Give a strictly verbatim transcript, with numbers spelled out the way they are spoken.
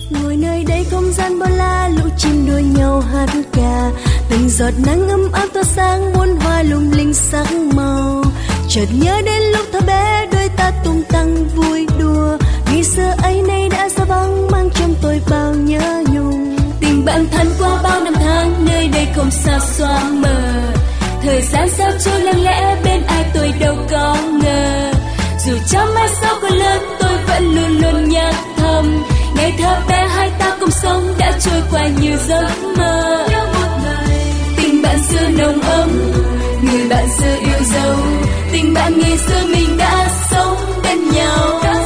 Ngồi nơi đây không gian bao la, lũ chim đua nhau hát ca, từng giọt nắng ấm áp tỏa sáng muôn hoa lung linh sắc màu. Chợt nhớ đến lúc thơ bé đôi ta tung tăng vui đùa, ngày xưa ấy nay đã xa vắng mang trong tôi bao nhớ nhung. Tình bạn thân qua bao năm tháng nơi đây không sao xóa mờ, thời gian sao trôi lặng lẽ bên ai tôi đâu có ngờ. Dù cho mai sau còn lớn tôi vẫn luôn luôn nhắc thầm, ngày thơ bé hai ta cùng sống đã trôi qua như giấc mơ. Tình bạn xưa nồng ấm, người bạn xưa yêu dấu, tình bạn ngày xưa mình đã sống bên nhau.